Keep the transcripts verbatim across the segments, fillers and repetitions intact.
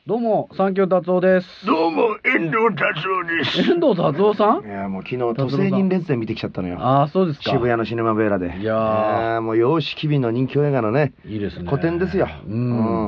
どうも、サンキュー達夫です。 どうも、遠藤達夫です。 遠藤達夫さん？ いや、もう昨日、都政人列伝見てきちゃったのよ。 ああ、そうですか。 渋谷のシネマベーラで。 いやー、 もう、洋式美の人気映画のね、 いいですね。 古典ですよ。 うん。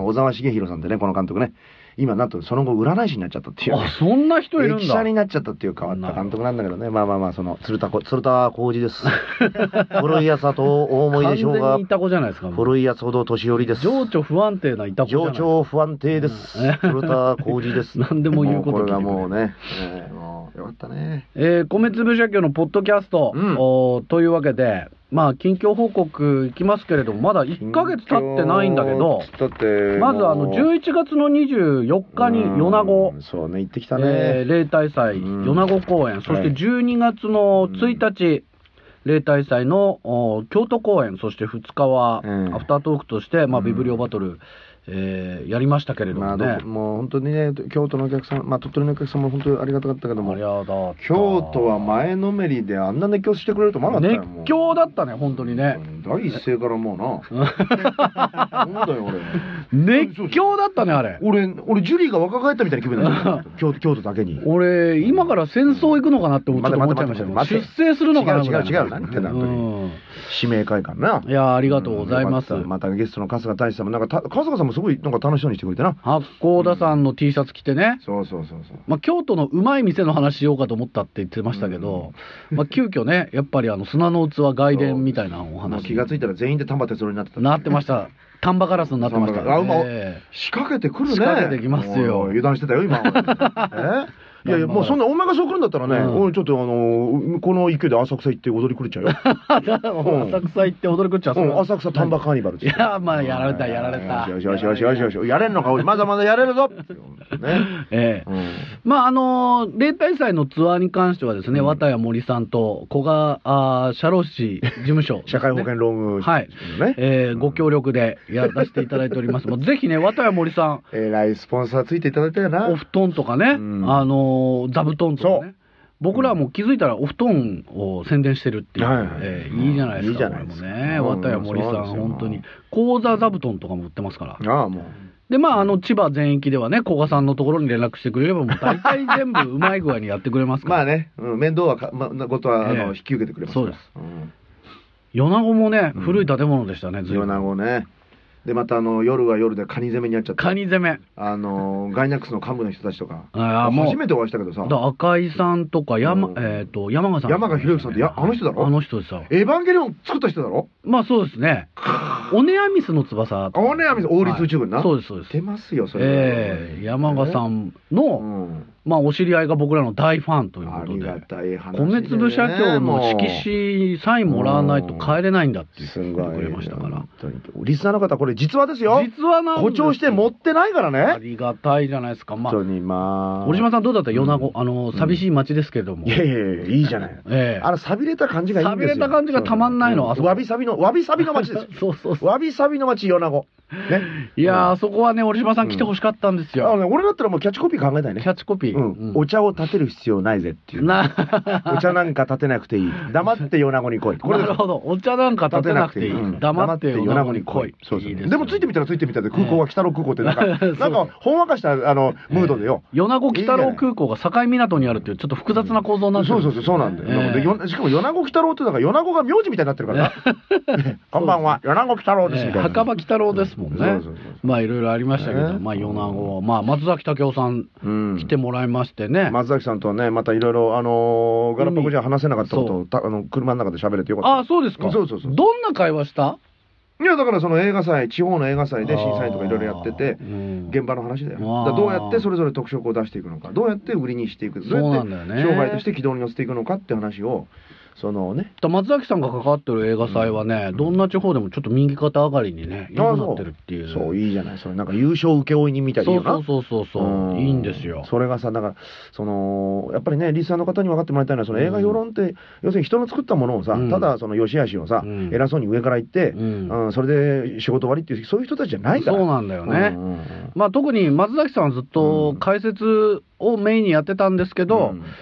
小沢茂弘さんでね、この監督ね。今、なんと、その後、占い師になっちゃったっていう、ね。 あ、そんな人いるんだ。 駅舎になっちゃったっていう変わった監督なんだけどね。まあまあまあ、その、鶴田、鶴田浩二です。古いやつだとお思いでしょうが。 完全にいた子じゃないですか。 古いやつほど年寄りです。 情緒不安定ないた子じゃない。 情緒不安定です。鶴田浩二です。 何でも言うこと聞いてくれ。 これがもうね、えー、もうよかったね。 えー、米粒社協のポッドキャスト、うん、おというわけで、まあ近況報告いきますけれども、まだいっかげつ経ってないんだけど、まずあのじゅういちがつのにじゅうよっかに米子、 そうね、行ってきたね、 えー、例大祭米子公演、そしてじゅうにがつのついたち、例大祭の京都公演、そしてふつかはアフタートークとして、まあ、ビブリオバトル、えー、やりましたけれどもね、まあ、 もう本当にね、京都のお客さん、まあ、鳥取のお客さんも本当にありがたかったけども、京都は前のめりであんな熱狂してくれると思わなかったよ。 熱狂だったね、本当にね。 第一声からもうな。なんだよ、俺。 熱狂だったね、あれ。 俺、俺、ジュリーが若返ったみたいな気分になっちゃった。京都だけに。 俺、今から戦争行くのかなって思っちゃいましたよ。出征するのかな。 違う違う違う。何言ってんだ、使命会館な。 いや、ありがとうございます。 またゲストの春日大志さんも、なんか、春日さんもすごい、なんか楽しそうにしてくれてな。 八甲田さんの T シャツ着てね。 そうそうそうそう。 まあ、京都のうまい店の話しようかと思ったって言ってましたけど、まあ、急遽ね、やっぱりあの、砂の器外伝みたいなお話。 気がついたら全員で丹波哲郎になってた。 なってました。丹波ガラスになってました。 あ、うま、仕掛けてくるね。 仕掛けてきますよ。 油断してたよ、今。えいやいや、もうそんなお前がそう来るんだったらね、うん、ちょっとあのこの勢いで浅草行って踊り狂っちゃうよ。 浅草行って踊り狂っちゃう。 うん、浅草丹波カーニバル。 いや、まあやられたやられた。 よしよしよしよしよしよし、やれんのか、まだまだやれるぞ。ね。 ええ。まああの例大祭のツアーに関してはですね、綿谷森さんと古賀社労士事務所社会保険労務はいね、ご協力でやらせていただいております。もうぜひね、綿谷森さん、 えらいスポンサーついていただいたよな。 お布団とかね、あの座布団とかね、僕らはもう気づいたらお布団を宣伝してるっていう、いいじゃないですか。いいじゃないですかね、綿谷森さん本当に講座座布団とかも売ってますから。ああ、もうで、まああの千葉全域ではね、古賀さんのところに連絡してくれればもう大体全部うまい具合にやってくれますから。 まあね、面倒はなことはあの引き受けてくれますから。そうです。 米子もね、古い建物でしたね。 米子ね。でまたあの夜は夜でカニ攻めにやっちゃった。 カニ攻め。 あのガイナックスの幹部の人たちとか。ああ、初めてお会いしたけどさ。 赤井さんとか山えっと山賀さん。 山賀博之さんってあの人だろ。 あの人でさ。 エヴァンゲリオン作った人だろ。 まあそうですね。オネアミスの翼。 オネアミス王立宇宙軍な。 そうですそうです。 出ますよそれ。 ええ、山賀さんのまあお知り合いが僕らの大ファンということで。ありがたい話。米粒社協の色紙サインもらわないと帰れないんだって言ってくれましたから。 リスナーの方これ実話ですよ。 実話なんです。 誇張して持ってないからね。 ありがたいじゃないですか。 まあ本当にまあ。 折島さんどうだった米子、あの寂しい街ですけれども。 いやいやいやいいじゃない。ええ。あの寂れた感じがいいんですよ。 寂れた感じがたまんないの。 わびさびのわびさびの街です。 そうそうそう。 わびさびの街米子。 ね。いやあそこはね折島さん来てほしかったんですよ。 あの俺だったらもうキャッチコピー考えたいね。 キャッチコピー。 お茶を立てる必要ないぜっていう。お茶なんか立てなくていい。黙って米子に来い。 なるほど。お茶なんか立てなくていい。黙って米子に来い。 そうそう。でもついてみたらついてみたで空港は北郎空港ってなんかなんかほんわかしたあのムードでよ。 米子北郎空港が境港にあるっていうちょっと複雑な構造なんですよ。 そうそうそうそうなんだよ。しかも米子北郎ってなんか米子が名字みたいになってるからな。こんばんは米子北郎ですみたいな。 墓場北郎ですもんね。まあいろいろありましたけど、まあ米子まあ松崎武夫さん来てもらいましてね。 松崎さんとねまたいろいろあのガラパゴじゃ話せなかったことをあの車の中で喋れてよかった。 ああそうですか。そうそうそう。どんな会話した？ いやだからその映画祭地方の映画祭で審査員とかいろいろやってて現場の話だよ。どうやってそれぞれ特色を出していくのか、どうやって売りにしていく、どうやって商売として軌道に乗せていくのかって話を。そのね、 松崎さんが関わってる映画祭はね、どんな地方でもちょっと右肩上がりにね良くなってるっていう。 そういいじゃない。それなんか優勝請負人みたいな。 そうそうそうそういいんですよ。 それがさだからそのやっぱりねリスナーの方に分かってもらいたいのはその映画評論って要するに人の作ったものをさただその良し悪しをさ偉そうに上から言ってそれで仕事終わりっていうそういう人たちじゃないから。 そうなんだよね。まあ特に松崎さんはずっと解説をメインにやってたんですけど。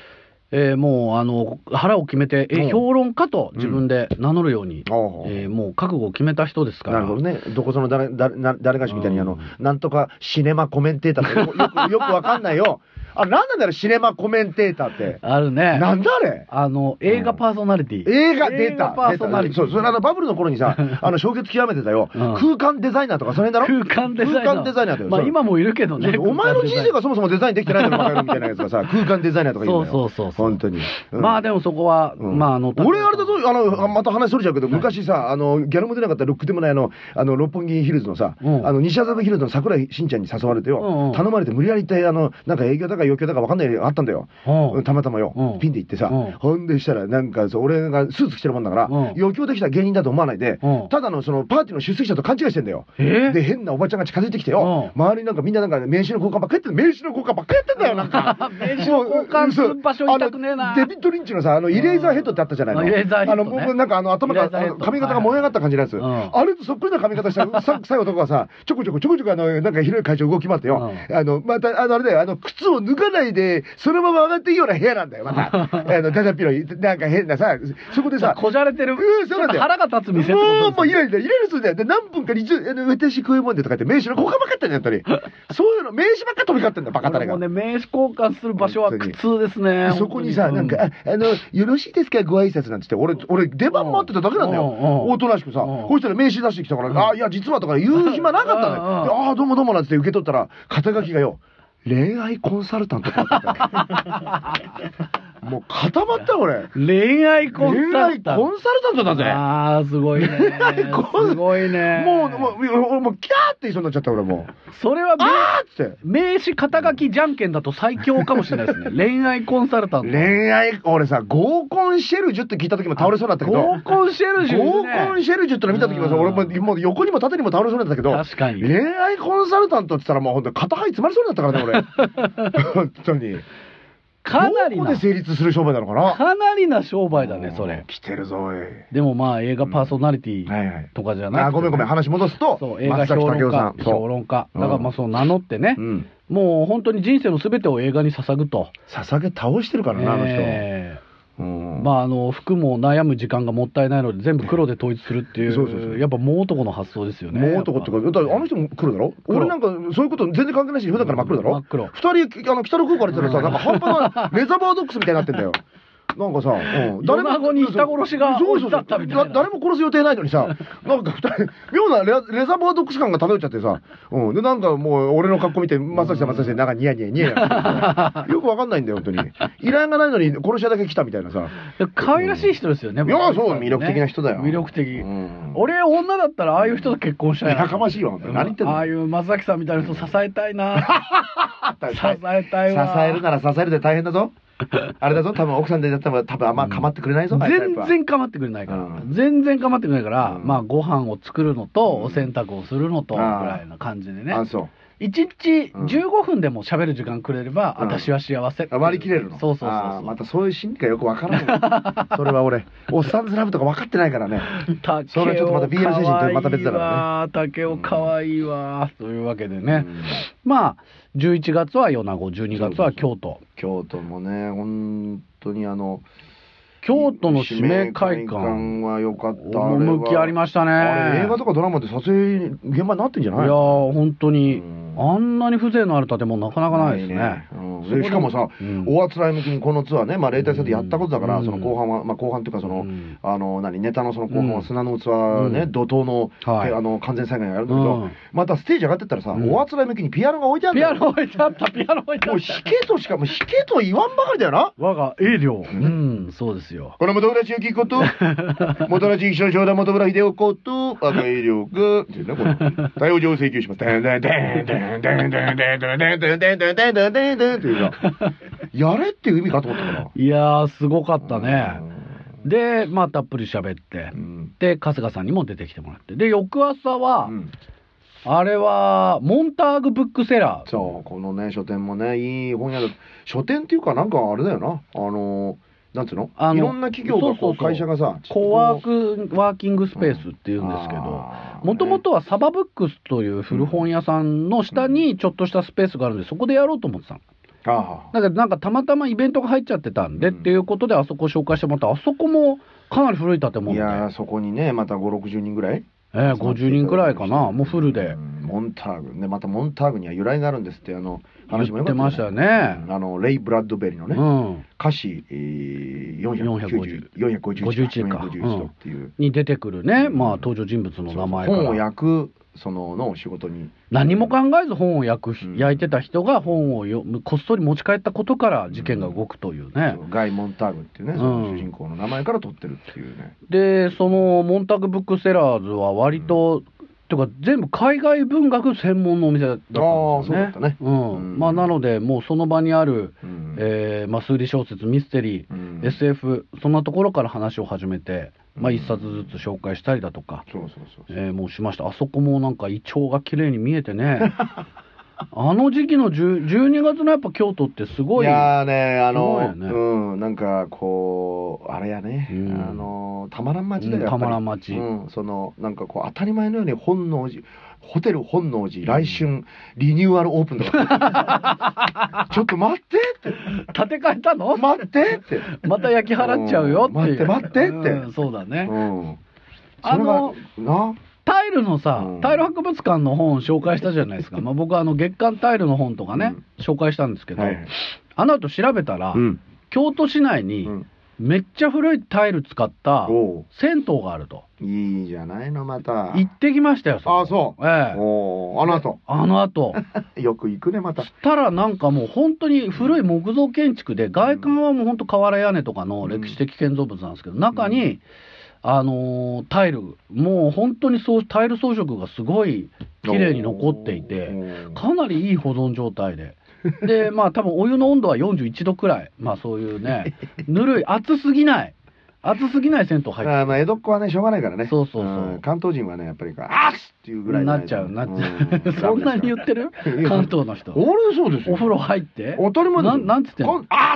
えー、もうあの腹を決めて、えー、評論家と自分で名乗るように、うん、えー、もう覚悟を決めた人ですから。 なるほどね。どこその誰誰誰がしみたいにあの、うん、なんとかシネマコメンテーターとかよくよくわかんないよ。あ、なんなんだろ、シネマコメンテーターって。 あるね。 なんだあれ。 あの、映画パーソナリティ。 映画出た。 パーソナリティ。 そう、それあの、バブルの頃にさ、あの、衝撃極めてたよ。空間デザイナーとか、それだろ。 空間デザイナー。 空間デザイナーだよ。 まあ、今もいるけどね。 お前の人生がそもそもデザインできてないんだろ、バカ野郎みたいなやつがさ、空間デザイナーとか言うんだよ。 そうそうそう。 本当に。 まあ、でもそこは、まあ、あの、 俺あれだぞ、あの、また話それちゃうけど、昔さ、あの、ギャラも出なかったロックでもないあの、あの、六本木ヒルズのさ、あの、西麻布ヒルズの桜井しんちゃんに誘われてよ、頼まれて無理やり行って、あの、なんか営業だか余興だかわかんないあったんだよ。たまたまよ、ピンで行ってさ、ほんでしたらなんか俺がスーツ着てるもんだから余興できた芸人だと思わないで、ただのそのパーティーの出席者と勘違いしてんだよ。で変なおばちゃんが近づいてきてよ、周りなんかみんななんか名刺の交換ばっかりやってん名刺の交換ばっかりやってんだよ。なんか名刺の交換する場所行きたくねえな。 デビッド・リンチのさ、あのイレーザーヘッドってあったじゃないの。あのもうなんかあの頭が髪型が燃え上がった感じのやつ、あれとそっくりな髪型した最後とかがさ、ちょこちょこちょこちょこあのなんか広い会場動き回ってよ、あのまたあのあれだよ、あの靴を脱がないでそのまま上がっていいような部屋なんだよ。またあのだだっぴろいなんか変なさ、そこでさこじゃれてる、腹が立つ店ってこともうもうイライライライラするんだよ。で何分かに私こういうもんでとか言って名刺の交換ばっかりやったんだよ。やっぱりそういうの名刺ばっかり飛び交ってんだバカタレが。 もうね名刺交換する場所は苦痛ですね。 そこにさなんかあのよろしいですかご挨拶なんつって俺俺出番待ってただけなんだよ。おとなしくさ、こうしたら名刺出してきたからあいや実はとか言う暇なかったのよ。ああどうもどうもなんつって受け取ったら肩書きがよ恋愛コンサルタントってあったもう固まった俺。 恋愛コンサルタント。 恋愛コンサルタントだぜ。 ああすごいね。すごいね。 もうもうもうキャーって言いそうになっちゃった俺もう。 それはあーって名刺肩書きじゃんけんだと最強かもしれないですね。恋愛コンサルタント。 恋愛俺さ合コンシェルジュって聞いた時も倒れそうになったけど。 合コンシェルジュ。 合コンシェルジュっての見た時もさ俺ももう横にも縦にも倒れそうになったけど。 確かに。 恋愛コンサルタントって言ったらもう本当に肩肺詰まりそうになったからね俺。本当に。 かなりなどこで成立する商売なのかな。 かなりな商売だねそれ。 来てるぞおい。 でもまあ映画パーソナリティとかじゃなくて、 あごめんごめん話戻すと、 そう映画評論家評論家だからまあその名乗ってね、もう本当に人生のすべてを映画に捧ぐと。 捧げ倒してるからなあの人。 まああの服も悩む時間がもったいないので全部黒で統一するっていうやっぱもう男の発想ですよね。 もう男ってかだからあの人も黒だろ。俺なんかそういうこと全然関係ないし普段から真っ黒だろ。 真っ黒。 二人あの北の空港から言ったらさなんか半端なレザーバードックスみたいになってんだよ。なんかさ、 誰もに人殺しが起きちゃったみたいな。 誰も殺す予定ないのにさ、なんか二人妙なレレザーバードックス感が漂っちゃってさ、うんでなんかもう俺の格好見てまさきさんまさきさんなんかニヤニヤニヤニヤよくわかんないんだよ本当に。依頼がないのに殺し屋だけ来たみたいなさ。 可愛らしい人ですよね。 いやそう魅力的な人だよ。 魅力的。俺女だったらああいう人と結婚したい。 やかましいわ。何言ってんの。 ああいう松崎さんみたいな人支えたいな。支えたいわ。 支えるなら支えるで大変だぞ。あれだぞ多分奥さんでやったら多分あんま構ってくれないぞ。 全然構ってくれないから全然構ってくれないからまあご飯を作るのとお洗濯をするのとぐらいな感じでね。 あそういちにちじゅうごふんでも喋る時間くれれば私は幸せ。 割り切れるの。 そうそうそう。 またそういう心理がよくわからない。それは俺おっさんずラブとか分かってないからね。それはちょっとまた ビーエル 写真ってまた別だからね。 竹雄かわいいわというわけでね。まあじゅういちがつは米子、じゅうにがつは京都。 京都もね本当にあの京都の指名会館は良かった。 趣ありましたね。 あれ映画とかドラマで撮影現場になってんじゃない？ いや本当にあんなに風情のある建物なかなかないですね。 しかもさおあつらい向きにこのツアーね例大祭でやったことだからその後半はまあ後半っていうかそのあの何ネタのその後半は砂の器ね怒涛のあの完全再現やるんだけどまたステージ上がってったらさおあつらい向きにピアノが置いてあるんだよ。 ピアノ置いてあったピアノ置いてあった。 もう弾けとしかも弾けと言わんばかりだよな。 我が栄領。うんそうですよ。 この元村千秋こと元村千秋の長男本村秀夫こと我が栄領が逮捕状を請求します。デンデンデンデンデンデンデンデンデンデンデンデンデンデンデンデンっていうさやれっていう意味かと思ったから。 いやーすごかったね。でまあたっぷり喋ってで春日さんにも出てきてもらってで翌朝はあれはモンターグブックセラー。 そうこのね書店もねいい本屋だ。書店っていうかなんかあれだよなあのなんつうのいろんな企業がこう会社がさコワークワーキングスペースっていうんですけどもともとはサバブックスという古本屋さんの下にちょっとしたスペースがあるんでそこでやろうと思ってたの。 だけどなんかたまたまイベントが入っちゃってたんで、うん、っていうことであそこ紹介してもらった。あそこもかなり古い建物で、いやそこにねまたごじゅうろくじゅうにんぐらい、 えー、ごじゅうにんぐらいかな、もうフルで、うん、 モンターグね、またモンターグには由来があるんですって、あの話もよかった、ね、 言ってましたよね、 うん、あのレイ・ブラッドベリーのね、うん、歌詞、えー、よんひゃくごじゅう、よんひゃくごじゅういちかっていう、うん、 に出てくるね、まあ登場人物の名前から本を焼くそのの仕事に何も考えず本を焼く、うん、焼いてた人が本をよこっそり持ち帰ったことから事件が動くというね、 うん、ガイ・モンターグっていうね、その主人公の名前から取ってるっていうね、 でそのモンターグブックセラーズは割と、うんてか全部海外文学専門のお店だったんですよね。ああそうだったね。うん。うん、まあなのでもうその場にある、うん、えー、まあ推理小説、ミステリー、うん、エスエフ そんなところから話を始めて、まあ一冊ずつ紹介したりだとか、そうそうそうそう、えー、もうしました。あそこもなんかイチョウが綺麗に見えてね。あの時期のじゅうにがつのやっぱ京都ってすごい。 いやーね、あの、ね、うん、なんかこう、あれやね、うん、あの、たまらん街だよ、やっぱり。 たまらん街。 うん、その、なんかこう、当たり前のように本能寺、ホテル本能寺、来春、リニューアルオープンとか。ちょっと待ってって。 建て替えたの待ってって。 また焼き払っちゃうよっていう。 待って待ってって。 うん、そうだね。うん。 あの、な。 タイルのさ、うん、タイル博物館の本を紹介したじゃないですか。まあ僕はあの月刊タイルの本とかね、うん、紹介したんですけど、はい、あの後調べたら、うん、京都市内にめっちゃ古いタイル使った銭湯があると。 いいじゃないのまた。 行ってきましたよ。 そああそう。ええ。おあの後。 あの後。 よく行くねまた。 したらなんかもう本当に古い木造建築で、外観はもう本当瓦屋根とかの歴史的建造物なんですけど、中に、あのー、タイルもう本当にそうタイル装飾がすごい綺麗に残っていて、かなりいい保存状態ででまあ多分お湯の温度はよんじゅういちどくらい、まあそういうねぬるい熱すぎない熱すぎない銭湯入ってる。 あまあ江戸っ子はねしょうがないからね。 そうそうそう、 うん、関東人はねやっぱりあっっていうぐらいなっちゃうなっちゃう、うん、そんなに言ってる関東の人。 俺そうですよ。 お風呂入って当たり前ですよ。ななんつってんの。あ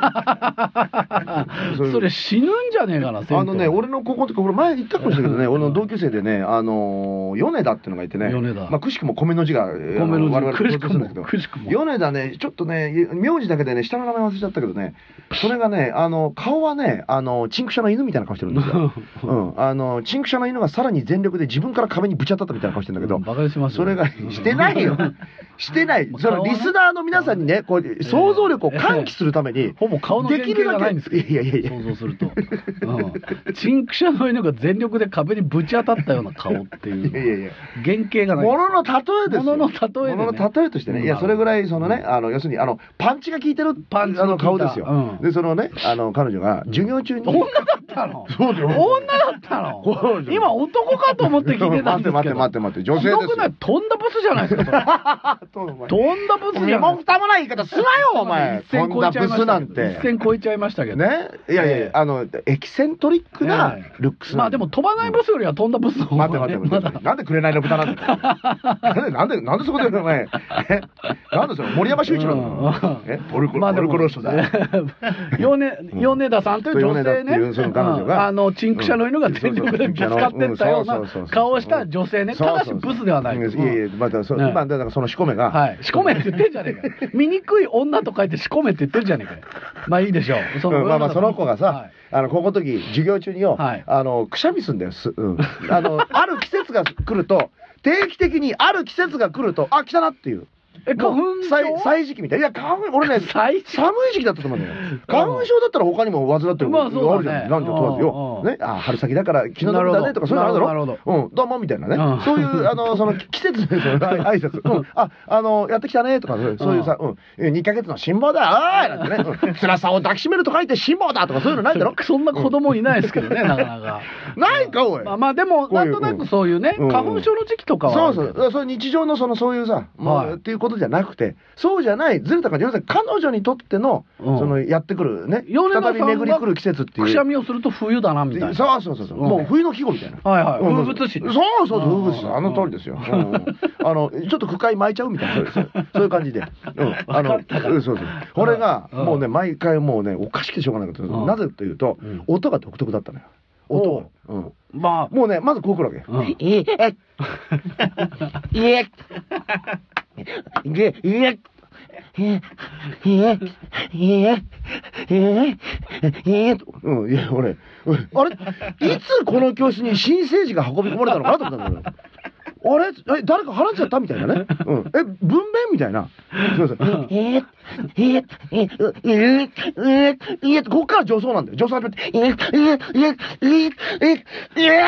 っそれ死ぬんじゃねえかな。 あのね俺の高校の時俺前言ったかもしれないけどね俺の同級生でねあの米田っていうのがいてね、 米田、 まあくしくも米の字が米の字我々共通するんですけど、 米田ねちょっとね名字だけでね下の名前忘れちゃったけどね、それがねあの顔はねあのチンクシャの犬みたいな顔してるんですよ。うん、あのチンクシャの犬がさらに全力で自分から壁にぶち当たったみたいな顔してるんだけど、 バカにしますよ。 それがしてないよ。してない。そのリスナーの皆さんにね、こう想像力を喚起するために、 ほぼ顔の原型がないんですけど、 いやいやいや想像すると、うん、チンクシャの犬が全力で壁にぶち当たったような顔っていう、いやいやいや原型がない。 ものの例えですよ。 ものの例えで、ね、 ものの例えとしてね、いやそれぐらいそのね、あの要するにあのパンチが効いてるパンチの顔ですよ。でそのね、あの彼女が授業中に女だったの。そうだよ。女だったの。今男かと思って聞いてたんですけど。 待って待って待って女性ですよ。 とんだブスじゃないですか。とんだブスじゃない。身も蓋もない言い方すなよお前。とんだブスなんて。 一線超えちゃいましたけど。 ね。いやいやあのエキセントリックなルックス。 まあでも飛ばないブスよりはとんだブスの方が。 待って待って待って。なんで紅の豚なんだ。なんでなんでそこでお前。なんでその森山修一の。えポルコポルコロスだ。 米田さんという女性ね。あのチンクシャの犬が全力でぶつかってったような顔をした女性ね。ただしブスではない。 いやいやまたそ今だからそのしこめがはいしこめって言ってんじゃねえか。醜い女と書いてしこめって言ってんじゃねえか。まあいいでしょう。 まあまあその子がさあのここの時授業中によあのくしゃみすんだよ。あのある季節が来ると定期的にある季節が来るとあ来たなっていう。 え花粉症歳時期みたい。いや花粉俺ね寒い時期だったと思うんだよ。花粉症だったら他にも患ってるのあるじゃん。なんで問わずよ。ねあ春先だから気の毒だねとかそういうのあるだろ。うんどうもみたいなね。そういうあのその季節でその挨拶。うんああのやってきたねとかそういうさうんにかげつの辛抱だあーなんてね。辛さを抱きしめると書いて辛抱だとかそういうのないだろ。 そんな子供いないですけどねなかなか。 ないかおい。 まあでもなんとなくそういうね花粉症の時期とかは。 そうそうそういう日常のそのそういうさっていうことじゃなくてそうじゃないずれた感じ。要するに彼女にとってのそのやってくるね再び巡り来る季節っていうくしゃみをすると冬だなみたいな。 そうそうそうそうもう冬の季語みたいな。 はいはい風物詩。 そうそうそう風物詩あの通りですよ。あのちょっと句会巻いちゃうみたいなそういう感じであのそうそうこれがもうね毎回もうねおかしくてしょうがなかった。なぜというと音が独特だったのよ。音がまあもうねまずこうくるわけ。ええええええええええうん、いや俺あれいつこの教室に新生児が運び込まれたのかなと思ったんだけど。あれえ誰か払っちゃったみたいなね。うん、え分娩みたいな。そうそう。ええええええええこっから女装なんだよ。女装始めて。ええええええええ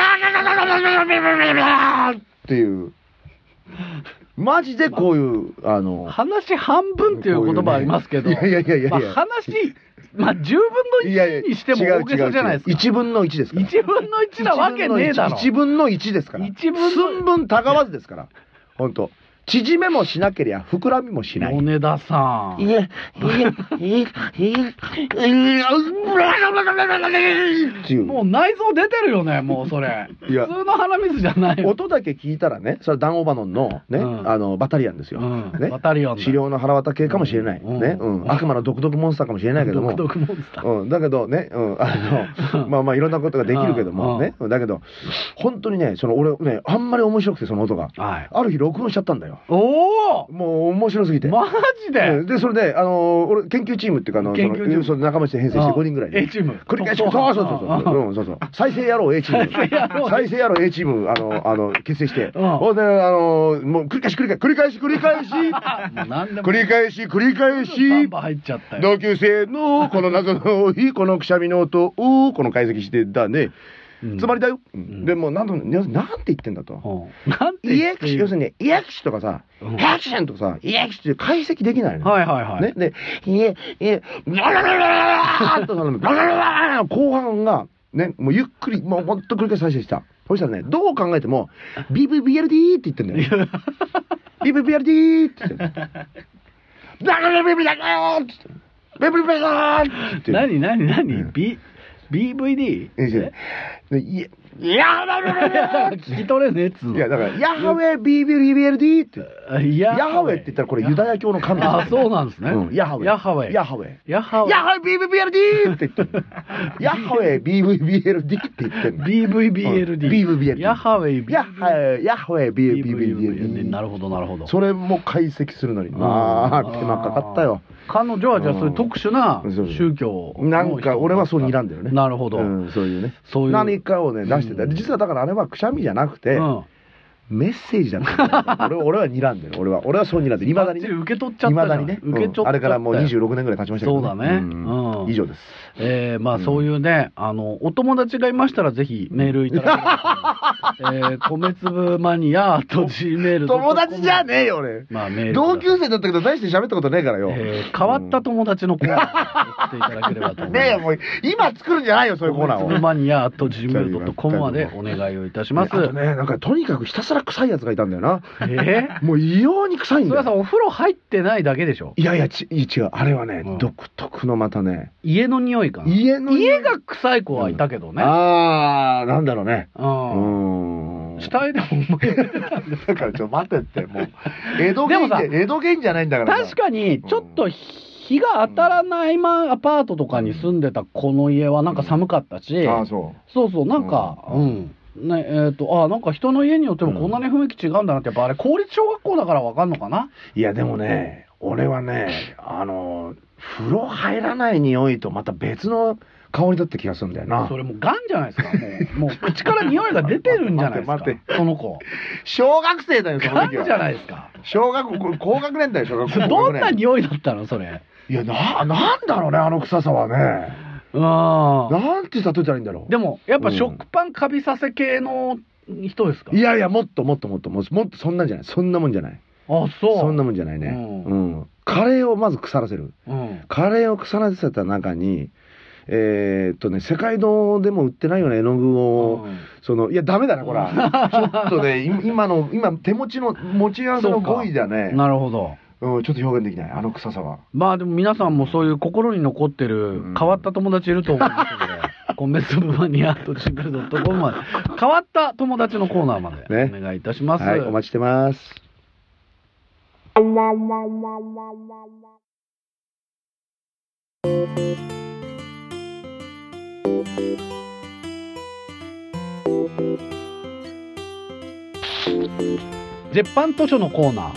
っていう。マジでこういうあの話半分っていう言葉ありますけど。いやいやいやいや。話まあじゅうぶんのいちにしても大げさじゃないですか。 いちぶんのいちですから。 いちぶんのいちなわけねえだろ。 いちぶんのいちですから。寸分たがわずですから。本当。縮めもしなければ膨らみもしない。 米田さん。いや、もう内臓出てるよね、もうそれ。普通の鼻水じゃない。 音だけ聞いたらね、それはダンオバノンのね、あのバタリアンですよ。 バタリアン。 治療の腹渡系かもしれない。ね、悪魔の独特モンスターかもしれないけども。 独特モンスター。 うん、だけどね、あのまあまあいろんなことができるけどもね、だけど本当にね、その俺ねあんまり面白くてその音が、ある日録音しちゃったんだよ。 おお。 もう面白すぎて。 マジで。 でそれであの俺研究チームっていうかあのその仲間で編成してごにんぐらい。 A チーム。 繰り返しそうそうそうそうそうそう。再生野郎 A チーム。再生野郎 A チームあのあの結成して。ほんであのもう繰り返し繰り返し繰り返し繰り返し繰り返し繰り返し同級生のこの謎の日このくしゃみの音をこの解析してだね。つまりだよ。でもなんなんて言ってんだと。イエクシ要するにイエクシとかさ、ハクションとかさ、イエクシって解析できないの。 はいはいはい。 ねでイエイエラララララとなるララララ後半がねもうゆっくりもうほんと繰り返し再生した。そしたらねどう考えても ビーブイビーエルディー って言ってんだよ。ビーブイビーエルディーって言って。ララララララって言って。ビーブイビーエルディーって。 何何何 Bビーブイディー？ いや、いや聞き取れねえっつうの。 いやだからヤハウェ ビーブイビーエルディー って。ヤハウェって言ったらこれユダヤ教の神です。 あ、そうなんですね。 ヤハウェ。 ヤハウェ。 ヤハウェ。 ヤハウェ。 ヤハウェ ビーブイビーエルディー って言ってる。ヤハウェ ビーブイビーエルディー って言ってる。 ビーブイビーエルディー。 ビーブイビーエルディー。 ヤハウェ。 ヤハウェ。ヤハウェ ビーブイビーエルディー。 なるほどなるほど。 それも解析するのにまあ手間かかったよ。 彼女はじゃあそういう特殊な宗教なんか俺はそう睨んでるね。 なるほど。 そういうね。そういう何かをね出してた。実はだからあれはくしゃみじゃなくてメッセージだった。俺俺は睨んでる。俺は俺はそう睨んでる。いまだに受け取っちゃった。いまだにね。あれからもうにじゅうろくねんぐらい経ちましたけど。 そうだね。 以上です。 えまあそういうねあのお友達がいましたらぜひメールいただければと。米粒マニアと ジーメール友達じゃねえよ俺。まあメール同級生だったけど大して喋ったことねえからよ。 変わった友達のコーナーに送っていただければと思います。 ねえもう今作るんじゃないよそういうコーナーを。 米粒マニアと ジーメールドットコム までお願いをいたします。あとねなんかとにかくひたすら臭いやつがいたんだよな。えもう異様に臭いんだよ。 それはさお風呂入ってないだけでしょ。 いやいやち違うあれはね独特のまたね家の匂いかな。家の家が臭い子はいたけどね。 ああなんだろうね。うん。死体でも思い出てたんだからちょっと待ってってもう江戸源江戸源じゃないんだから。 確かにちょっと日が当たらないアパートとかに住んでたこの家はなんか寒かったし。ああそうそうそうなんかうんねえー、とあなんか人の家によってもこんなに雰囲気違うんだなってやっぱあれ公立小学校だから分かんのかな。 いやでもね俺はねあの風呂入らない匂いとまた別の香りだった気がするんだよな。 それもうガンじゃないですか。もうもう口から匂いが出てるんじゃないですか。待ってその子小学生だよその時は。 ガンじゃないですか。 小学校高学年だよ小学校。 どんな匂いだったのそれ。 いやななんだろうねあの臭さはね。ああなんて例えたらいいんだろう。 でもやっぱ食パンカビさせ系の人ですか。 いやいやもっともっともっともっとそんなんじゃないそんなもんじゃない。あそうそんなもんじゃないね。うんカレーをまず腐らせる。カレーを腐らせた中にえっとね世界堂でも売ってないような絵の具をそのいやダメだなこれちょっとね今の今手持ちの持ち合わせの語彙だね。なるほど。うん、ちょっと表現できないあの臭さは。まあでも皆さんもそういう心に残ってる変わった友達いると思いますので、米粒マニアとジブルドットコムまで変わった友達のコーナーまでお願いいたします。はい、お待ちしてます。絶版図書のコーナー。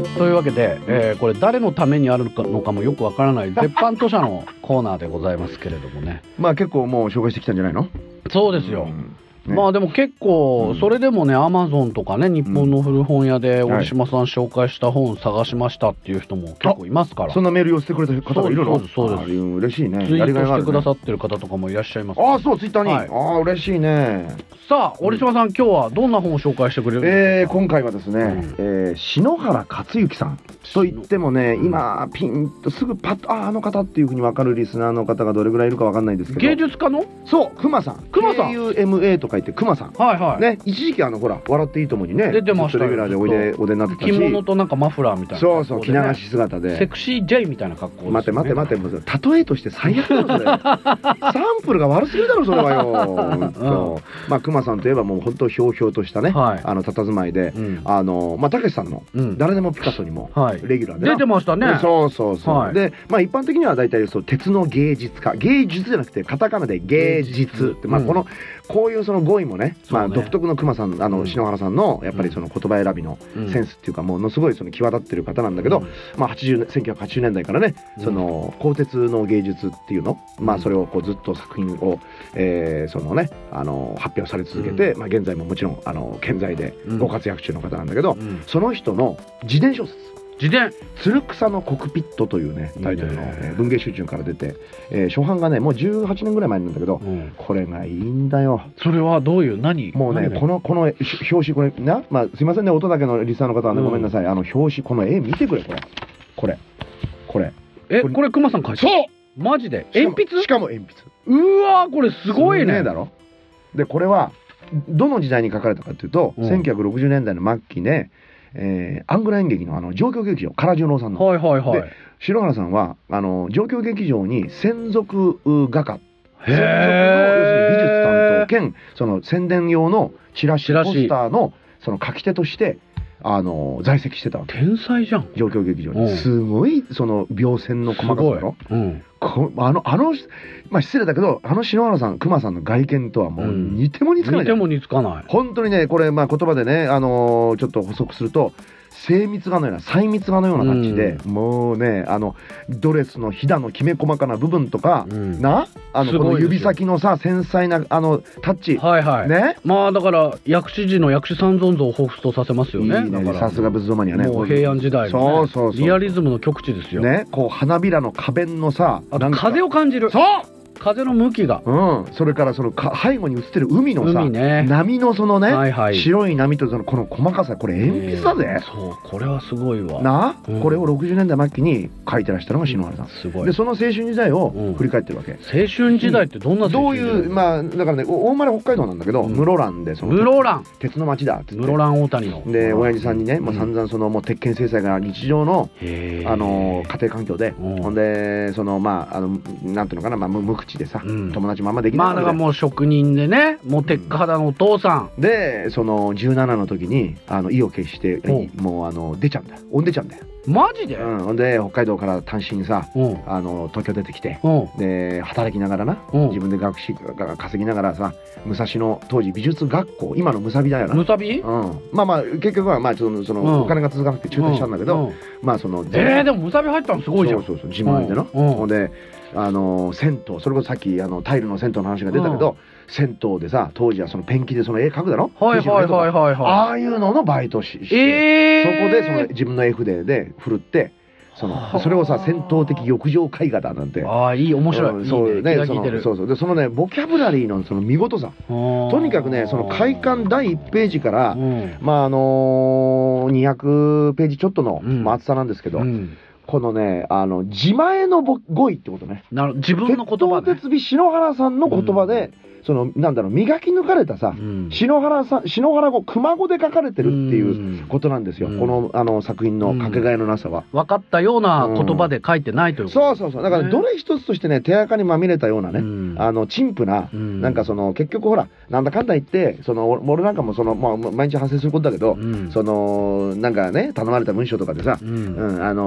というわけで、えー、これ誰のためにあるのかもよくわからない絶版図書のコーナーでございますけれどもね。 まあ結構もう紹介してきたんじゃないの？ そうですよ。 うんね、まあでも結構それでもね、アマゾンとかね、日本の古本屋で折島さん紹介した本探しましたっていう人も結構いますから。 そんなメール寄せてくれた方がいるの？ そうですそうです。 嬉しいね。 ツイートしてくださってる方とかもいらっしゃいます、ね。 ああそうツイッターに。はい、ああ嬉しいね。 さあ折島さん、今日はどんな本を紹介してくれるんですか？ えー、今回はですね、うん、えー、篠原克之さんと言ってもね、今ピンとすぐパッとああの方っていうふうに分かるリスナーの方がどれぐらいいるか分かんないですけど、 芸術家のそう熊さん熊さんケーユーエムエー と書いて熊さん、 はいはいね、一時期あのほら笑っていいともにね出てましたよ。 レギュラーでおいでお出になってたし、 着物となんかマフラーみたいな、ね、 そうそう着流し姿でセクシー J みたいな格好です、ね、 待って待って待って例えとして最悪だろそれサンプルが悪すぎるだろそれはよ、うん、まあ熊さんといえばもう本当ひょうひょうとしたね、はい、あの佇まいで、うん、あのまあたけしさんの、うん、誰でもピカソにもレギュラーで、 はい、出てましたね。 そうそうそう、はい、でまあ一般的には大体そう鉄の芸術家、芸術じゃなくてカタカナで芸術って、まあこの、うん、こういうその語彙もね、まあ独特の熊さん、あの篠原さんのやっぱりその言葉選びのセンスっていうかものすごいその際立ってる方なんだけど、うん、まあはちじゅうせんきゅうひゃくはちじゅうねんだいからね、その鋼鉄の芸術っていうの、まあそれをこうずっと作品を、えー、そのねあの発表され続けて、うん、まあ現在ももちろんあの健在でご活躍中の方なんだけど、うん、その人の自伝小説、 自伝鶴草のコクピットというねタイトルの、ね、文芸集中から出て、えー、初版がねもうじゅうはちねんぐらい前なんだけど、うん、これがいいんだよ。 それはどういう何もうねこのこの表紙これな、まあすいませんね音だけのリスナーの方はね、うん、ごめんなさい、あの表紙この絵見てくれこれこれこれえこれ、これ熊さん描いてる？そうマジで鉛筆？ しかも鉛筆。 うわーこれすごいね。 だろ。でこれはどの時代に書かれたかというと、うん、せんきゅうひゃくろくじゅうねんだいの末期で、えー、アングラ演劇のあの状況劇場唐十郎さんの、 はいはいはい、で篠原さんはあの状況劇場に専属画家、専属の要するに美術担当兼その宣伝用のチラシポスターのその書き手としてあの在籍してたわけ。 天才じゃん。 状況劇場に、うん、すごいその描線の細かさだろ、うん、こあのあのまあ失礼だけどあの篠原さん熊さんの外見とはもう似ても似つかない、うん、 似ても似つかない。 本当にねこれまあ言葉でねあのー、ちょっと補足すると精密画のような細密画のような感じで、うん、もうねあのドレスのひだのきめ細かな部分とか、うん、なあのこの指先のさ繊細なあのタッチ、 はいはいね、 まあだから薬師寺の薬師三尊像を彷仏とさせますよね。 いいね、さすが仏像マニアね。 もう平安時代の、ね、 そうそうそうリアリズムの極致ですよね。こう花びらの花弁のさあと風を感じる。 そう風の向きが、 うん、それからそのか背後に映ってる海のさ海、ね、 波のそのね、はいはい、白い波とそのこの細かさこれ鉛筆だぜ、 えー、そうこれはすごいわな、うん、これをろくじゅうねんだい末期に書いてらしたのが篠原さん、 すごい。 でその青春時代を振り返ってるわけ、うん、 青春時代ってどんな青春時代、 どういうまあだからね大丸北海道なんだけど、うん、室蘭でその室蘭鉄の町だって室蘭大谷ので親父さんにね、もう散々そのもう鉄拳制裁が日常のあの家庭環境で、ほんでそのまああのなんていうのかな、まあ無口でさ、うん、友達まんまできないまあだからもう職人でねもう鉄火肌のお父さん、 うん、でそのじゅうななの時にあの意を決して、うん、もうあの出ちゃうんだよ、おんでちゃうんだよ。 マジで？ うん、ほんで北海道から単身さ、うん、あの東京出てきて、うん、で働きながらな、うん、自分で学費稼ぎながらさ武蔵野当時美術学校今のむさびだよな。 むさび？ うん、まあまあ結局はまあそのその、うん、お金が続かなくて中退したんだけど、うんうん、まあそのえー、でもむさび入ったのすごいじゃん。 そうそうそう自前でな、うん、ほんであの銭湯、それこそさっきあのタイルの銭湯の話が出たけど、うん、銭湯でさ当時はそのペンキでその絵描くだろ、 はいはいはいはいはい、 ああいうののバイトしして、えー、そこでその自分の絵筆で振るってそのそれをさ銭湯的浴場絵画だなんて、 ああいい面白い、うん、 そうね、 そのそうそうでそのねボキャブラリーのその見事さ、とにかくねその開巻だいいちページから、うん、まああのー、にひゃくページちょっとの、うん、まあ、厚さなんですけど、うん、このねあの自前の語彙ってことね、 なる自分の言葉ね、鉄道篠原さんの言葉で、うん、そのなんだろう磨き抜かれたさ、うん、篠原さん篠原語熊語で書かれてるっていうことなんですよ、うん、このあの作品のかけがえのなさは、 うん、分かったような言葉で書いてないということ、 うん、そうそうそうだからどれ一つとしてね手垢にまみれたようなね、うん、あの陳腐な、うん、なんかその結局ほらなんだかんだ言ってその俺なんかもその、まあ、毎日発生することだけど、うん、そのなんかね頼まれた文章とかでさ、うんうん、あの何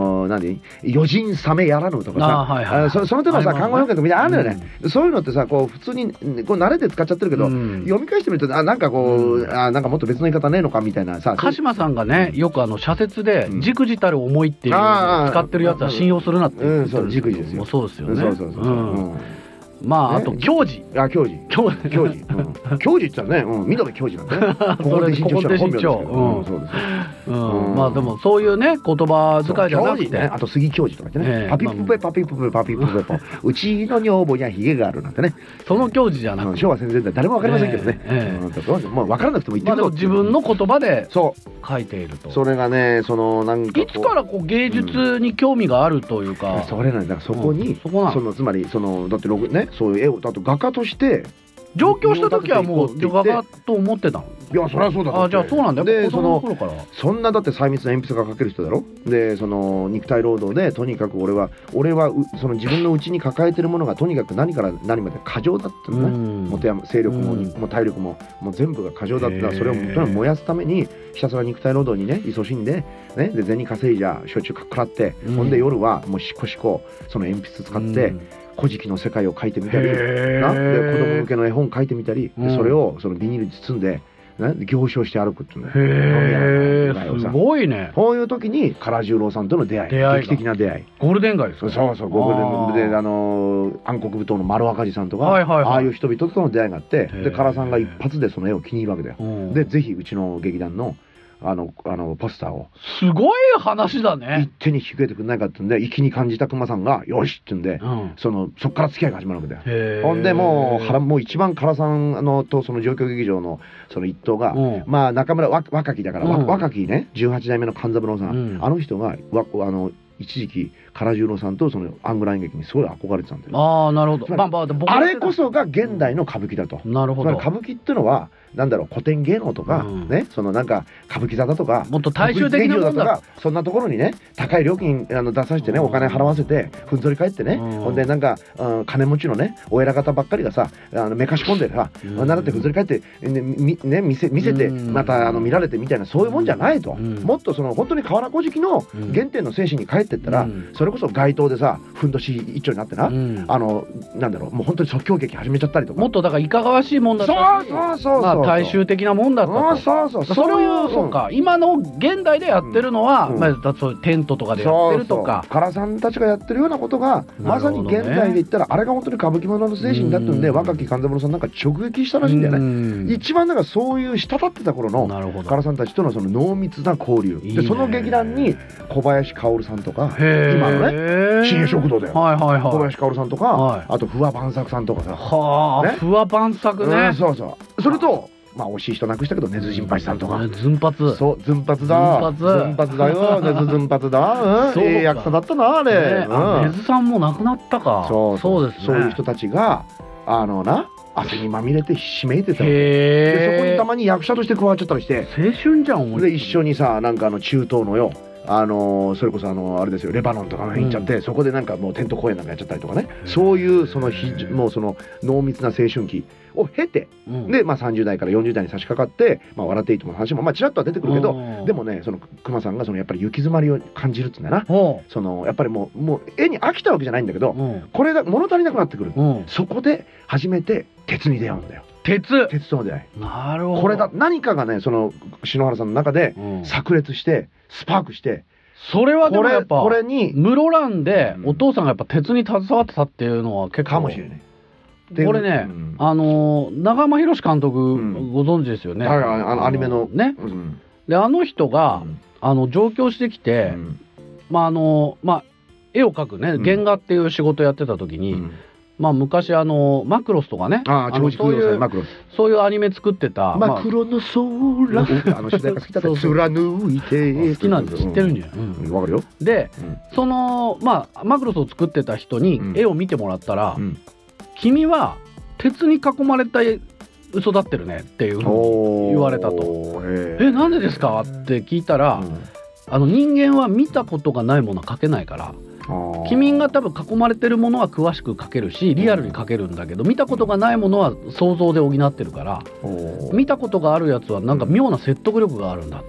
何余人サメやらぬとかさ、 はいはい、 そ, その手のさ看護表現とかみんなあるのよね、うん、そういうのってさこう普通にこう慣れて使っちゃってるけど、うん、読み返してみるとあなんかこう、うん、あなんかもっと別の言い方ねえのかみたいなさ鹿島さんがねよくあの社説でじくじたる思いっていうのを使ってるやつは信用するなって言ってるんですけど、うん、そうじくじですよ。そうですよね。そうそうそうそう、うんまああと教授あ教授教授教授教授って言ったらね緑教授なんだね。ここで新潮の本名ですけどそうですまあでもそういうね言葉遣いじゃなくてあと杉教授とか言ってねパピプペパピプペパピプペパうちの女房にはヒゲがあるなんてねその教授じゃなくて昭和戦前代誰も分かりませんけどねまあ分からなくても言ってるぞ自分の言葉で書いているとそれがねそのなんかいつからこう芸術に興味があるというかそれなんだそこにそのつまりそのだってねそういう絵をあと画家として上京した時はもう画家と思ってたの。 いやそりゃそうだあじゃあそうなんだよ。 でそのそんなだって細密な鉛筆が描ける人だろ。でその肉体労働でとにかく俺は俺はその自分の内に抱えてるものがとにかく何から何まで過剰だったのね。もて勢力ももう体力ももう全部が過剰だったそれをとにかく燃やすためにひたすら肉体労働にね勤しんでねで銭稼いじゃ焼酎かっくらってほんで夜はもうしこしこその鉛筆使って。古事記の世界を描いてみたりなで子供向けの絵本描いてみたりでそれをそのビニールに包んで行商して歩くっていうのへーすごいね。 こういう時に唐十郎さんとの出会い劇的な出会いゴールデン街ですか。 そうそうゴールデンであの暗黒舞踏の丸若次さんとかああいう人々との出会いがあってで唐さんが一発でその絵を気に入るわけだよ。でぜひうちの劇団のあのあのポスターをすごい話だね一手に引き受けてくれないかってんで粋に感じた熊さんがよしって言うんで、うん、そのそっから付き合いが始まるわけだよ。ほんでもうもう一番唐さんのとその状況劇場のその一党が、うん、まあ中村若きだから、うん、若きねじゅうはち代目の勘三郎さん、うん、あの人がわあの一時期唐十郎さんとそのアングラ演劇にすごい憧れてたんだよ。 ああなるほど。 まあまあ、あれこそが現代の歌舞伎だと。 なるほど。 歌舞伎ってのはなんだろう古典芸能とか、うん、ねそのなんか歌舞伎座だとかもっと大衆的なものだとかそんなところにね高い料金あの出させてねお金払わせてふんぞり返ってね、うん、ほんでなんか、うん、金持ちのねお偉方ばっかりがさあのめかし込んでさ、うん、習ってふんぞり返って、ねみね、見せ見せてまたあの見られてみたいなそういうもんじゃないと、うん、もっとその本当に河原小敷の原点の精神に帰ってったら、うん、それこそ街頭でさふんどし一丁になってな、うん、あのなんだろうもう本当に即興劇始めちゃったりとかもっとだからいかがわしいもんだったしそうそうそうそう、 まあ、大衆的なもんだったと。 そうそうそれをそうか今の現代でやってるのは、うんまあ、そういうテントとかでやってるとか唐さんたちがやってるようなことが、ね、まさに現代で言ったらあれが本当に歌舞伎者の精神だったんで若き勘三郎さんなんか直撃したらしいんだよね。一番なんかそういう滴ってた頃の唐さんたちとのその濃密な交流いい、ね、でその劇団に小林薫さんとか今のね新栄食堂だよ、はいはいはい、小林薫さんとか、はい、あと不破万作さんとかさはあ、ね、不破万作ね、 うん、そうそうそれとまあ惜しい人なくしたけど根津陣八さんとかず発そうず発だず発だよ根津ず発だうんええ役者だったなあれ根津さんも亡くなったかそうそうですねそういう人たちがあのな汗にまみれてひしめいてたでそこにたまに役者として加わっちゃったりして青春じゃんで一緒にさなんかあの中東のよあのー、それこそあのー、あれですよレバノンとか行っちゃって、うん、そこでなんかもうテント公演なんかやっちゃったりとかねそういうそのひもうその濃密な青春期を経て、うん、で、まあ、さんじゅう代からよんじゅう代に差し掛かって、まあ、笑っていいともの話もまあちらっとは出てくるけどでもねその熊さんがそのやっぱり行き詰まりを感じるっつうんだよなそのやっぱりもう、もう絵に飽きたわけじゃないんだけどこれが物足りなくなってくるそこで初めて鉄に出会うんだよ。 鉄鉄との出会いなるほどこれだ何かがねその篠原さんの中で炸裂してスパークしてそれはでもやっぱこれに室蘭でお父さんがやっぱ鉄に携わってたっていうのは結構かもしれないこれね、うん、あの長浜博監督、うん、ご存知ですよね、 はい、あのアニメのね、うん、であの人が、うん、あの上京してきて、うん、まああのまあ絵を描くね原画っていう仕事やってた時に、うんまあ昔あのマクロスとかねああそういうマクロスそういうアニメ作ってたマクロの空あの主題歌好きだった貫いて好きなんです知ってるんじゃんわかるよでそのまあマクロスを作ってた人に絵を見てもらったら君は鉄に囲まれた嘘だってるねっていうふうに言われたとえなんでですかって聞いたらあの人間は見たことがないものは描けないから君が多分囲まれてるものは詳しく描けるしリアルに描けるんだけど見たことがないものは想像で補ってるから見たことがあるやつはなんか妙な説得力があるんだと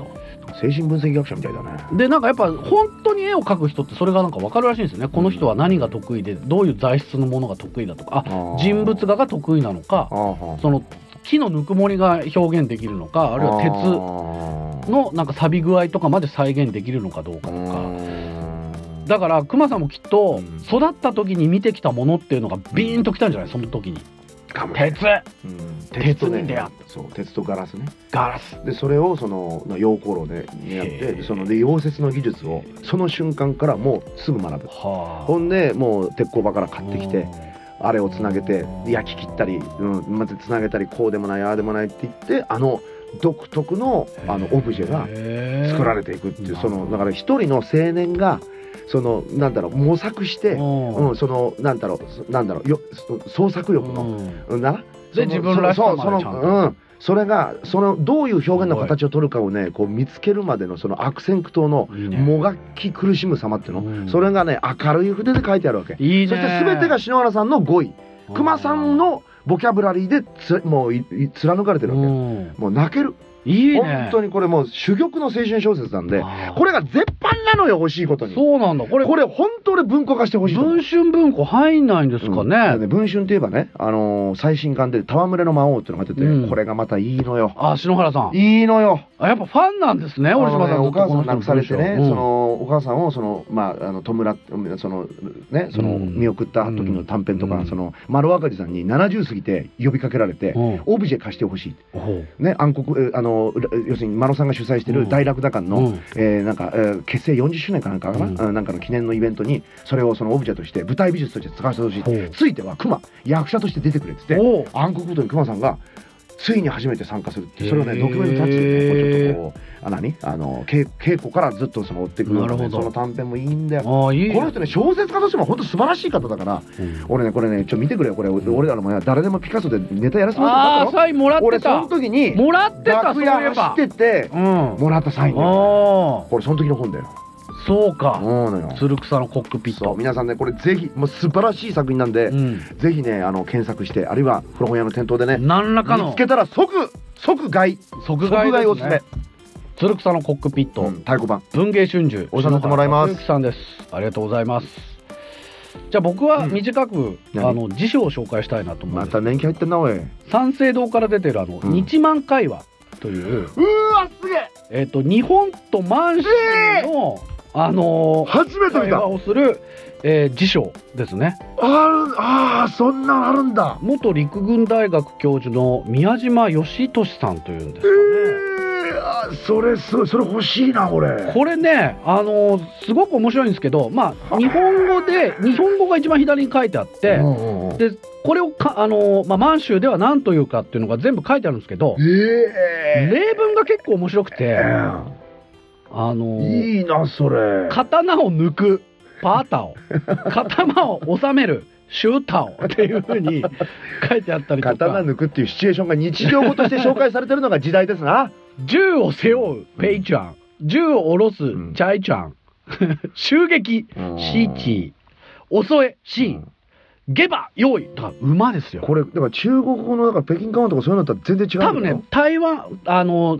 精神分析学者みたいだね。 でなんかやっぱ本当に絵を描く人ってそれがなんか分かるらしいんですよね。この人は何が得意でどういう材質のものが得意だとか、あ人物画が得意なのか、その木のぬくもりが表現できるのか、あるいは鉄のなんか錆び具合とかまで再現できるのかどうかとか。だから熊さんもきっと育った時に見てきたものっていうのがビーンときたんじゃない、その時に。鉄、うん、鉄に出会った。 そう、鉄とガラスね。 ガラスでそれをその溶鉱炉でやってそので溶接の技術をその瞬間からもうすぐ学ぶ。ほんでもう鉄工場から買ってきてあれをつなげて焼き切ったり、うん、まずつなげたりこうでもないああでもないって言ってあの独特のあのオブジェが作られていくっていう、そのだから一人の青年がそのなんだろう模索して、うん、そのなんだろうなんだろうよ創作欲の、うん、なで自分らしさまでちゃんと、 うん、それがそのどういう表現の形を取るかをねこう見つけるまでのその悪戦苦闘のもがき苦しむ様っていうの、うん、それがね明るい筆で書いてあるわけ。 いいね。 そして全てが篠原さんの語彙、熊さんのボキャブラリーでつもういい貫かれてるわけ、うん、もう泣ける。 いいね、 本当にこれもう珠玉の青春小説なんで、これが絶版なのよ、欲しいことに。 そうなんだ。これこれ本当に文庫化してほしい。 文春文庫入んないんですかね。 うん、ね文春といえばね、あのー、最新刊で戯れの魔王っていうのが出てて、うん、これがまたいいのよ。 あ、篠原さん。 いいのよ。 あ、やっぱファンなんですね、折島さん。 お母さん亡くされてね、うん、そのお母さんをそのまああの弔ってそのねその見送った時の短編とか、うん、その丸若寺さんにななじゅう過ぎて呼びかけられて、うん、オブジェ貸してほしい。ね、暗黒あの要するにマロさんが主催してる大楽座館の、うんえー、なんか、えー、結成よんじゅっしゅうねんかなんかかな、うん、なんかの記念のイベントにそれをそのオブジェとして舞台美術として使わせてほしい。ついては熊役者として出てくれって言って暗黒ことに熊さんがついに初めて参加するって、それをねドキュメントタッチでねこうちょっとこうあ何あの稽稽古からずっとその追っていくような、ね、その短編もいいんだよ。いいこの人ね小説家としても本当素晴らしい方だから、うん、俺ねこれねちょっと見てくれよこれ、うん、俺らの前誰でもピカソでネタやらせてもらったの。サインもらってた。 俺その時にもらってた。 楽屋走ってて、うん、もらったサインだよ。これその時の本だよ。 そうか。鶴草のコックピット。 皆さんねこれぜひもう素晴らしい作品なんで、うん、ぜひねあの検索してあるいは古本屋の店頭でね何らかの見つけたら即即買い即買いですね。 おすすめ。 鶴草のコックピット、うん、 太鼓判文芸春秋おさせてもらいます。 鈴木さんです。ありがとうございます。じゃあ僕は短く、うん、あの辞書を紹介したいなと思うんです。 また年季入ってんなおい。 三省堂から出てるあの、うん、日満会話という、 うわすげえ。 えっと日本と満州の、えーあのー、 初めて見た会話をする、えー、辞書ですね。 あああそんなのあるんだ。 元陸軍大学教授の宮島義俊さんというんですかね。 えー、あそれそれそれ欲しいなこれ。 これねあのー、すごく面白いんですけど、まあ日本語で日本語が一番左に書いてあって、でこれをかあのー、まあ満州では何というかっていうのが全部書いてあるんですけど、 えー、 例文が結構面白くて。えーあのー、いいなそれ。 刀を抜くパータオ刀を収めるシュータオっていう風に書いてあったりとか刀抜くっていうシチュエーションが日常語として紹介されてるのが時代ですな。 銃を背負うペイちゃん、銃を下ろすチャイちゃん、うん、襲撃シーチー、襲えシー、うんゲバ用意だから馬ですよ。 これだから中国語のだから北京館とかそういうのとは全然違う。 多分ね台湾あの、うん、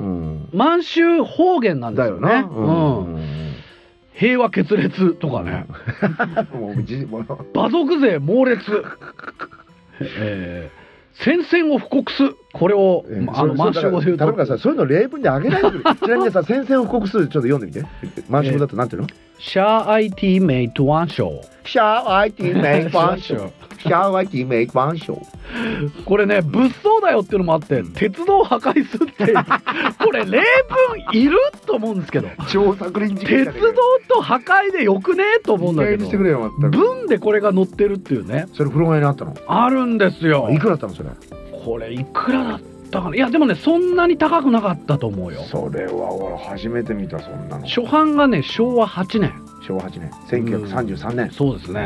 満州方言なんですよね。だよな、うんうん、平和決裂とかね馬族勢猛烈、えー、宣戦を布告すこれを、えー、あの満州語で言うと頼むからさそういうの例文であげないでくれ。ちなみにさ宣戦を布告するちょっと読んでみて。満州語だとなんていうの？ シャーアイティメイトワンショー。 シャーアイティメイトワンショー。シャーアイティメイトワンショー。これね物騒だよっていうのもあって鉄道を破壊するってこれ例文いると思うんですけど。 超作林事件鉄道と破壊でよくねと思うんだけど。 してくれよ全く。 文でこれが載ってるっていうね。 それ古本屋にあったの？ あるんですよ。 いくらだったのそれ？ これいくらだったかな。いやでもねそんなに高くなかったと思うよ。 それは俺初めて見たそんなの。 初版がねしょうわはちねん。 しょうわはちねんせんきゅうひゃくさんじゅうさんねん、うん、 そうですね。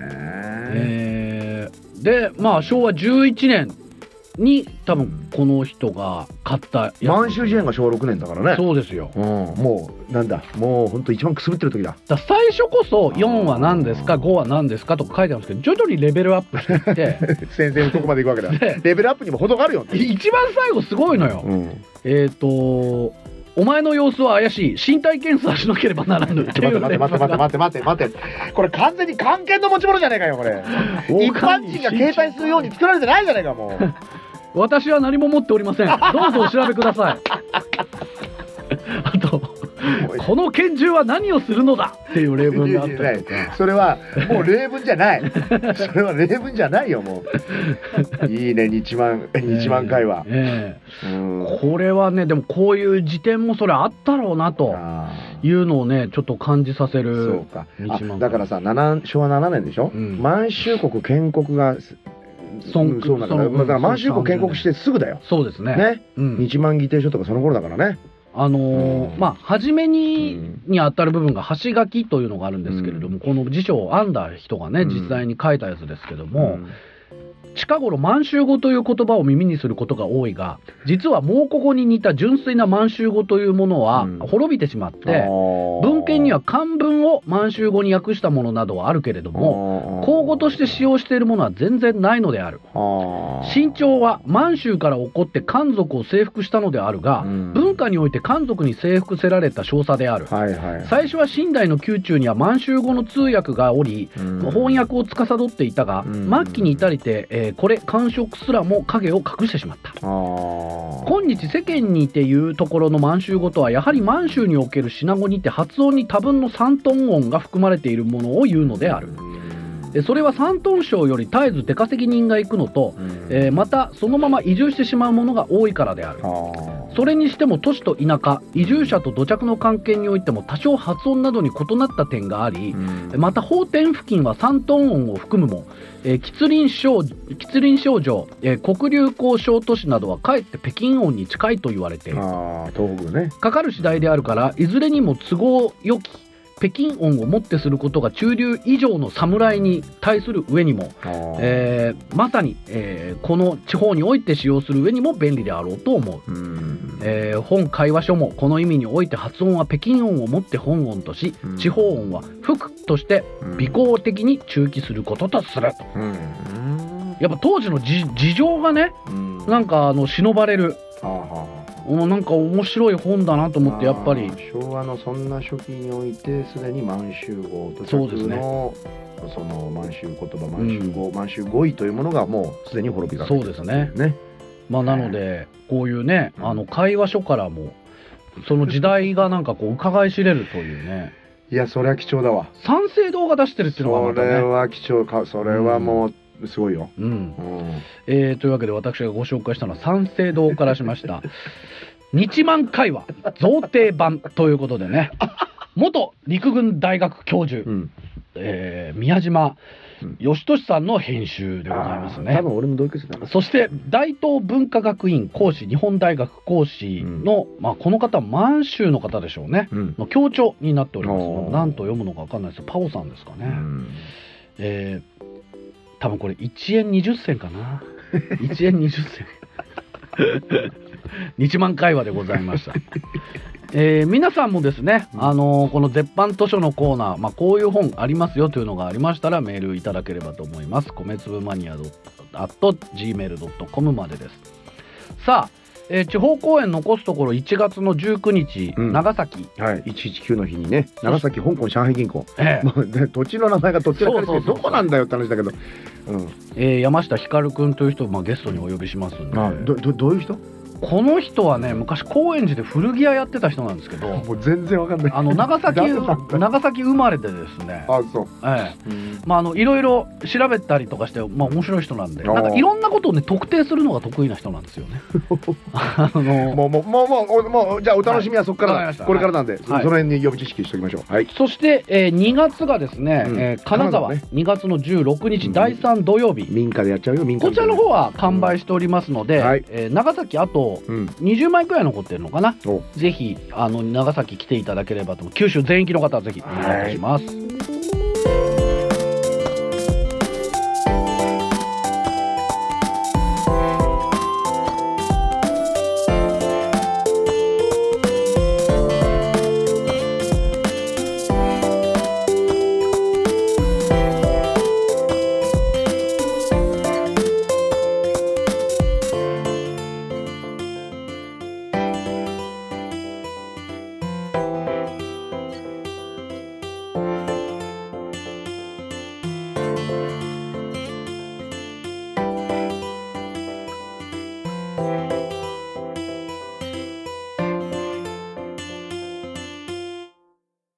えー、でまあしょうわじゅういちねんに多分この人が買ったやつ。 満州事変がしょうわろくねんだからね。 そうですよ、 うん、もうなんだもうほんと一番くすぶってる時だ。 だ最初こそよんは何ですかごは何ですかとか書いてあるんですけど徐々にレベルアップしていって先生のとこまで行くわけだレベルアップにも程があるよ。 一番最後すごいのよ、うん、えっ、ー、とお前の様子は怪しい、身体検査しなければならぬっていう。 待って待って待って待って待って待ってこれ完全に漢検の持ち物じゃねえかよこれ。一般人が携帯するように作られてないじゃねえかもう。 私は何も持っておりません。どうぞお調べください。あとこの拳銃は何をするのだっていう例文があったりとか。 それはもう例文じゃないそれは例文じゃないよもう。いいね日満日満会話、 えーえー、これはねでもこういう辞典もそれあったろうなというのをねちょっと感じさせる。 そうか。だからさ昭和ななねんでしょ、うん、満州国建国がそうそうだから、だから満州国建国してすぐだよ。 そうですね。 ね、うん、日満議定書とかその頃だからね。 あのーうん、まあ初めに、うん、に当たる部分が橋書きというのがあるんですけれども、うん、この辞書を編んだ人がね、うん、実際に書いたやつですけども、うん、近頃満州語という言葉を耳にすることが多いが、実は蒙古語に似た純粋な満州語というものは滅びてしまって、うん、文献には漢文を満州語に訳したものなどはあるけれども、口語として使用しているものは全然ないのである。清朝は満州から起こって漢族を征服したのであるが、うん、文化において漢族に征服せられた少佐である。はいはいはい、最初は清代の宮中には満州語の通訳がおり、うん、翻訳を司っていたが、うん、末期に至りて、えーこれ感触すらも影を隠してしまった。今日世間にていうところの満州語とはやはり満州におけるシナ語にて発音に多分の三トン音が含まれているものを言うのである。それは山東省より絶えず出稼ぎ人が行くのと、えー、またそのまま移住してしまうものが多いからである。それにしても都市と田舎、移住者と土着の関係においても多少発音などに異なった点があり、また法典付近は山東音を含むも、えー、吉林省吉林省城、えー、黒竜江省都市などはかえって北京音に近いと言われている。 あ東北ね。 かかる次第であるからいずれにも都合よき北京音をもってすることが中流以上の侍に対する上にも、えー、まさに、えー、この地方において使用する上にも便利であろうと思う。うんえー、本会話書もこの意味において発音は北京音をもって本音とし、うん、地方音は副として微項的に中記することとすると。うん、やっぱ当時の事情がね、うん、なんかあの忍ばれる。はあはあなんか面白い本だなと思って。やっぱり昭和のそんな初期においてすでに満州語と着のその満州言葉満州語、うん、満州語彙というものがもうすでに滅びがそうですね。ねまあなのでこういうねあの会話書からもその時代がなんかこう伺い知れるというね。 いやそれは貴重だわ。 三省堂が出してるっていうのがまたね。 それは貴重か。それはもう、うんすごいよ、うんうんえー、というわけで私がご紹介したのは三省堂からしました日満会話贈呈版ということでね元陸軍大学教授、うんえー、宮島義俊さんの編集でございますね。 多分俺も同級生だな。 そして大東文化学院講師日本大学講師の、うんまあ、この方は満州の方でしょうね、うん、の教著になっております。何と読むのか分かんないです。パオさんですかね、うんえー多分これいちえんにじゅっせんかな。いちえんにじゅっせん日満会話でございました。えー、皆さんもですね、あのー、この絶版図書のコーナー、まあ、こういう本ありますよというのがありましたらメールいただければと思います。米粒マニア アットジーメールドットコム までです。さあ、えー、地方公演残すところいちがつのじゅうくにち、うん、長崎、 はい、いちいちきゅうの日にね長崎香港上海銀行、ええ、土地の名前がどちらかでどこなんだよって話だけど、 うんえー、山下ひかるくんという人を、まあ、ゲストにお呼びしますんで。 あどどどういう人？ この人はね昔高円寺で古着屋やってた人なんですけどもう全然わかんない。 あの長崎長崎生まれでですねあそう、 ええまあ、あのいろいろ調べたりとかして、まあ、面白い人なんでなんかいろんなことをね特定するのが得意な人なんですよねあのもうもうもうもうもうじゃあお楽しみはそこから、はい、これからなんで、はい、その辺に予備知識しておきましょう、はい、 そして、えー、にがつがですね、うんえー、金沢、ね、にがつのじゅうろくにち、うん、だいさん土曜日民家でやっちゃうよ。民家こちらの方は完売しておりますので、うんはいえー、長崎あとにじゅうまいくらい残ってるのかな。ぜひあの長崎来ていただければと。九州全域の方はぜひお願いいたします。